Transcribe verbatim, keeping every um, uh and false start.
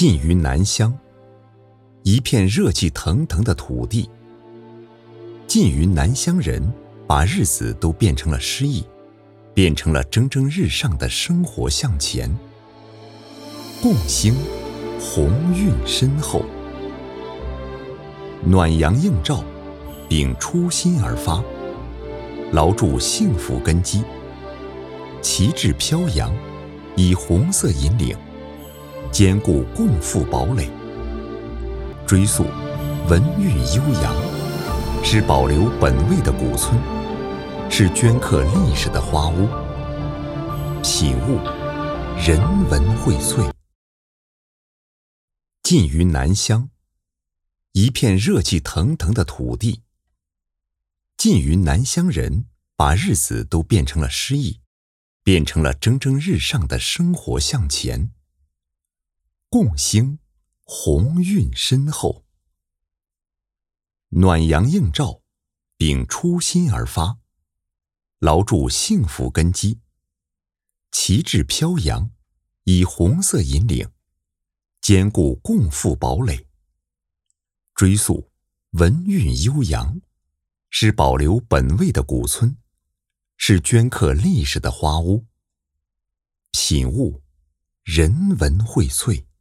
近于南乡，一片热气腾腾的土地。近于南乡人把日子都变成了诗意，变成了蒸蒸日上的生活向前。共兴，鸿运深厚。暖阳映照，秉初心而发，牢筑幸福根基。旗帜飘扬，以红色引领，坚固共富堡垒。追溯文韵悠扬，是保留本味的古村，是镌刻历史的花屋。品物，人文荟萃。近于南乡，一片热气腾腾的土地。近于南乡人把日子都变成了诗意，变成了蒸蒸日上的生活向前。共兴，鸿运深厚。暖阳映照，秉初心而发，牢筑幸福根基。旗帜飘扬，以红色引领，坚固共富堡垒。追溯文韵悠扬，是保留本味的古村，是镌刻历史的花屋。品物，人文荟萃。